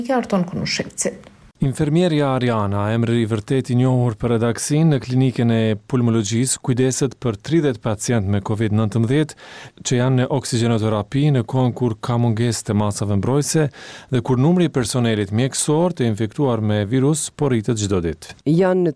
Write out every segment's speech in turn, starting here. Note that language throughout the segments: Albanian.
Arton Kunushevci. Infermierja Ariana, emri I vërtet I njohur për redaksin në klinikën e pulmologjisë, kujdeset për 30 pacient me COVID-19 që janë në oksigjenoterapi në kohën kur ka mungesë të masave mbrojtëse dhe kur numri I personelit mjekësor të infektuar me virus po rritet çdo ditë. Janë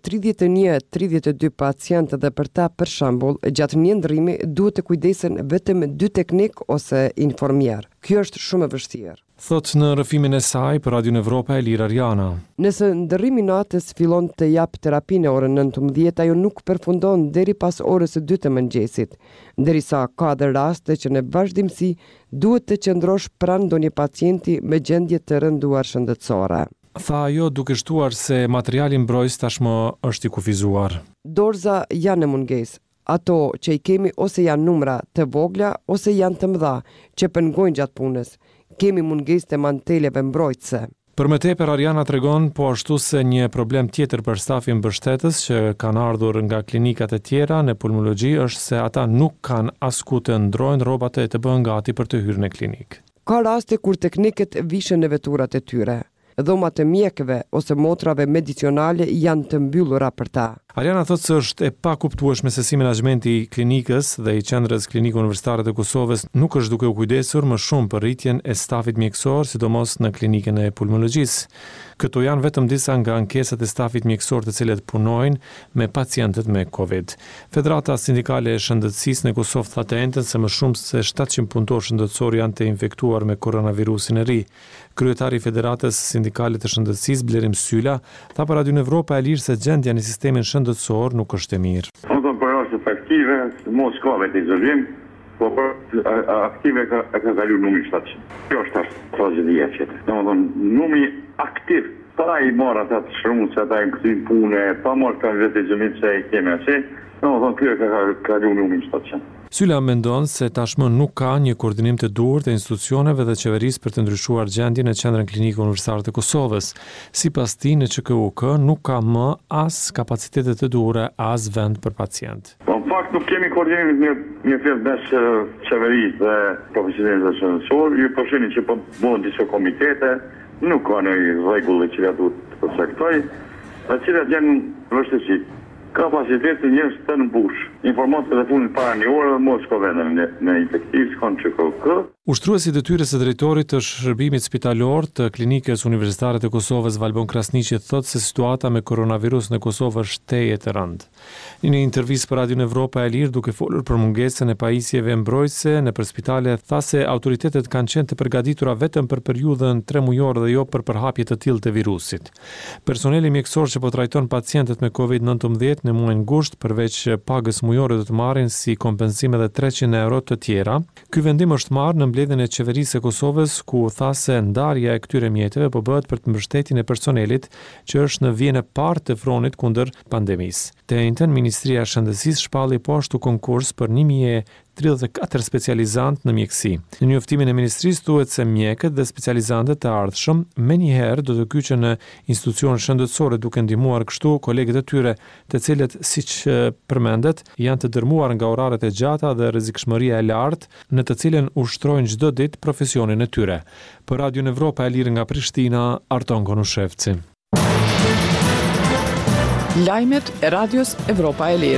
31-32 pacient dhe për ta, për shembull, gjatë një ndrrimi duhet të kujdesen vetëm 2 teknik ose informier. Kjo është shumë e vështirë. Thot në rrëfimin e saj për Radion Evropa Elir Ariana. Nëse ndërrimi natës fillon të jap terapi në orën 19, ajo nuk përfundon deri pas orës së 2 të mëngjesit, ndërsa ka edhe raste që në vazhdimsi duhet të qëndrosh pranë ndonjë pacienti me gjendje të rënduar shëndetësore. Tha ajo duke shtuar se materiali mbrojtës tashmë është I kufizuar. Dorza janë në mungesë. Ato që I kemi ose janë numra të vogla ose janë të mëdha që pengojnë gjatë punës. Kemi mungesë të manteleve mbrojtëse. Për më tepër Ariana tregon po ashtu se një problem tjetër për stafin mbështetës që kanë ardhur nga klinikat e tjera në pulmologji është se ata nuk kanë asku të ndrojnë rrobat e të bën gati për të hyrë në klinik. Ka raste kur teknikët vishën në veturat e tyre. Dhomat e mjekëve ose motrave medicinale janë të mbyllura për ta. Ariana thotë se është e pakuptueshme se si menaxhmenti I klinikës dhe I qendrës klinike universitare të Kosovës nuk është duke u kujdesur më shumë për rritjen e stafit mjekësor, sidomos në klinikën e pulmologjisë. Këto janë vetëm disa nga ankesat e stafit mjekësor të cilët punojnë me pacientët me COVID. Federata Sindikale e Shëndetësisë në Kosovë tha të njëjtën se më shumë se 700 punëtorë shëndetësor janë të infektuar me koronavirusin e ri. Kryetari I Federatës Sindikale të Shëndetësisë Blerim Syla tha për Radion Evropa Elir se gjendja në sistemin shëndetësor nuk është e mirë. Për rastet aktive, mos ka vetë izolim, po për aktive ka kaluar numri 700. Kjo është tragjedia tjetër. Domethënë numri aktiv pa I marrë ata të shrumë, ata I kthyn punë, pa marrë ka vetë izolim se I kemi asaj. Domethënë kjo ka kaluar numri 700. Syla mendon se tashmë nuk ka një koordinim të duhur të institucioneve dhe qeverisë për të ndryshuar gjendjen në Qendrën Klinike Universitare të Kosovës. Sipas tij, në QKUK nuk ka më as kapacitete të duhura as vend për pacient. Në fakt nuk kemi koordinim një fjalë mes qeverisë dhe profesionistëve shëndetësor, ju po shihni që po bëhen disa komitete, nuk ka një rregull që duhet të përcaktoj, të cilat janë vështirësi. Kapaciteti njështë të në bush. Informat telefonin para një orë dhe mos ka vendën në infektiv, s'kanë që kërë. Ushtruesi detyrës së drejtorit të shërbimit spitalor të Klinikës Universitare të Kosovës Valbon Krasniqi thotë se situata me koronavirus në Kosovë është teje të rëndë. Në një intervistë për Radion Evropa Elir duke folur për mungesën e pajisjeve mbrojtëse nëpër spitale, tha se autoritetet kanë qenë të përgatitura vetëm për periudhën 3 mujore dhe jo për përhapje të tillë të virusit. Personeli mjekësor që po trajton pacientët me COVID-19 në muajin gusht, përveç pagës mujore do të marrin si kompenzim edhe 300 euro të tjera. Ky vendim është marrë në mbledhjen e qeverisë së Kosovës, ku tha se ndarja e këtyre mjeteve po bëhet për të mbështetjen e personelit që është në vijën e parë të fronit kundër pandemisë. Të njëjtën, Ministria e Shëndetësisë shpalli po ashtu konkurs për 1034 specializantë në mjekësi. Në njoftimin e ministrisë thuhet se mjekët dhe specializantët të ardhshëm menjëherë do të kyçen në institucione shëndetësore duke ndihmuar kështu kolegët e tyre, të cilët siç përmendet janë të dërmuar nga oraret e gjata dhe rrezikshmëria e lartë në të cilën ushtrojnë çdo ditë profesionin e tyre. Për Radion Evropa Elir nga Prishtina, Arton Konushevci. Lajmet e Radios Evropa Elir.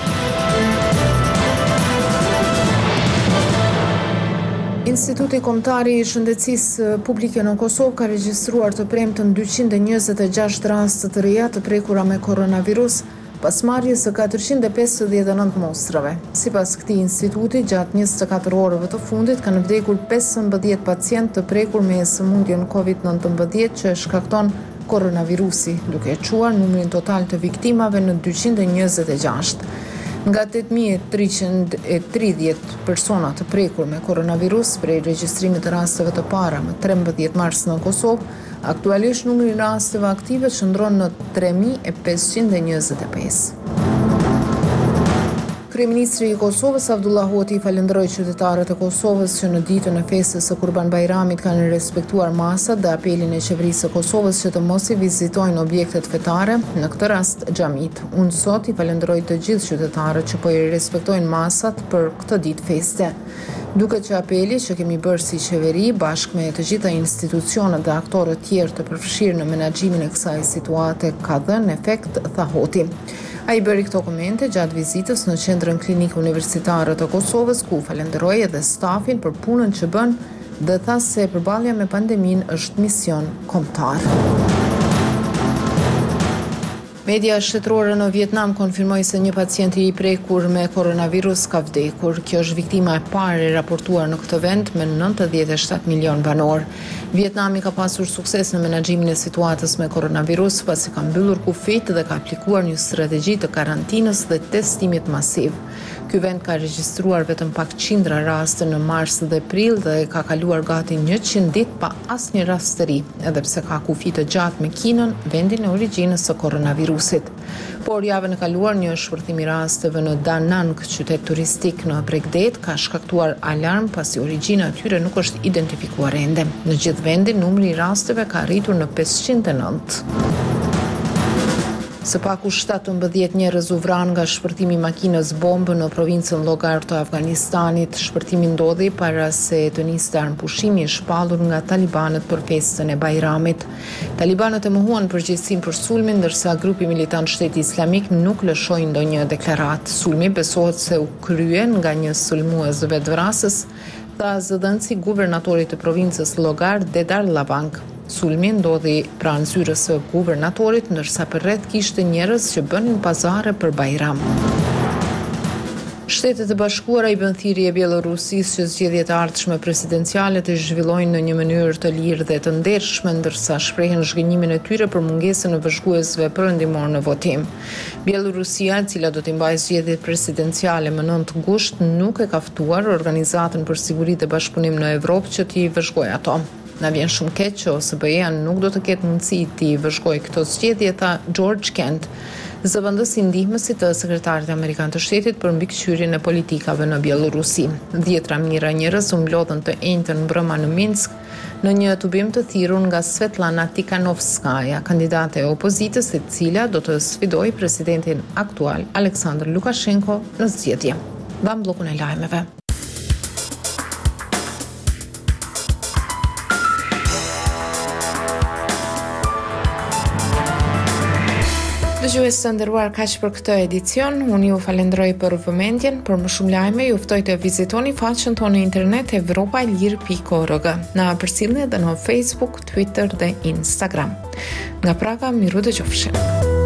Instituti Kombëtar I Shëndetësisë Publike në Kosovë ka regjistruar të premtën 226 raste të reja të prekura me koronavirus pas marrjes së 459 mostrave. Sipas këtij instituti, gjatë 24 orëve të fundit kanë vdekur 15 pacientë të prekur me sëmundjen COVID-19 që shkakton koronavirusi, duke çuar numrin total të viktimave në 226. Nga 8.330 persona të prekur me koronavirus prej regjistrimit të rasteve të para më 13 mars në Kosovë, aktualisht numri I rasteve aktive qëndron në 3.525. Kryeministri I Kosovës Abdullah Hoti falenderoi qytetarët e Kosovës që në ditën e festës së Kurban Bayramit kanë respektuar masat dhe apelin e qeverisë së Kosovës që të mos I vizitojnë objektet fetare, në këtë rast xhamit. Unë sot I falenderoj të gjithë qytetarët që po I respektojnë masat për këtë ditë feste. Duket që apeli që kemi bërë si qeveri bashkë me të gjitha institucionet dhe aktorët tjerë të përfshirë në menaxhimin e kësaj situate ka dhënë efekt, tha Hoti. Ai bëri këto komente gjatë vizitës në Qendrën Klinike Universitare të Kosovës, ku falenderoi edhe stafin për punën që bën dhe tha se përballja me pandeminë është mision kombëtar. Media shtetërore në Vietnam konfirmoi se një pacient i prekur me koronavirus ka vdekur. Kjo është viktima e parë e raportuar në këtë vend me 97 milion banor. Vietnami ka pasur sukses në menaxhimin e situatës me koronavirus pasi ka mbyllur kufit dhe ka aplikuar një strategji të karantinës dhe testimit masiv. Ky vend ka regjistruar vetëm pak qindra raste në mars dhe prill dhe ka kaluar gati 100 ditë pa asnjë rast të ri, edhe pse ka kufi të gjatë me Kinën, vendin e origjinës së koronavirusit. Por javën e kaluar një shpërthim i rasteve në Da Nang, qytet turistik në Bregdet, ka shkaktuar alarm pasi origjina e tyre nuk është identifikuar ende. Në gjithë vendin numri i rasteve ka arritur në 509. Së paku 17 njerëz u vranë nga shpërtimi i makinës bombë në provincën Logar të Afganistanit. Shpërtimi ndodhi para se të niste armpushimi i shpallur nga talibanët për festën e Bajramit. Talibanët e mohuan përgjegjësinë për sulmin, ndërsa grupi militant Shteti Islamik nuk lëshoi ndonjë deklaratë. Sulmi besohet se u krye nga një sulmues vetvrasës, tha zëdhënësi guvernatorit të provincës Logar, Dedar Lavang. Sulmi ndodhi pranë zyrës së guvernatorit, ndërsa përreth kishte njerëz që bënin pazare për Bajram. Shtetet e Bashkuara i bën thirrje Bielorusisë që zgjedhjet e ardhshme presidenciale të zhvillojnë në një mënyrë të lirë dhe të ndershme, ndërsa shprehen zhgënjimin e tyre për mungesën e vëzhguesve perëndimor në votim. Bielorusia, e cila do të mbajë zgjedhjet presidenciale më 9 gusht, nuk e ka ftuar Organizatën për Siguri dhe Bashkëpunim në Evropë që t'i vëzhgojë ato. Na vjen shumë keq që OSBE-ja nuk do të ketë mundësi t'i vëzhgojë këto zgjedhje, tha George Kent, zëvendësi ndihmësi të sekretarit amerikan të shtetit për mbikëqyrjen e politikave në Bielorusi. 10 mijëra njerëz u mblodhën të enjtën mbrëma në Minsk në një tubim të thirrur nga Svetlana Tikhanovskaja, kandidate e opozitës, e cila do të sfidojë presidentin aktual Aleksandr Lukashenko në zgjedhje. Mbam bllokun e lajmeve. Dëgjues të nderuar, kaq për këtë edicion. Unë ju falenderoj për vëmendjen. Për më shumë lajme, ju ftoj të vizitoni faqen tonë në internet evropaelir.org. Na përcjellni edhe në Facebook, Twitter dhe Instagram. Nga Praga, miru dëgjofshim.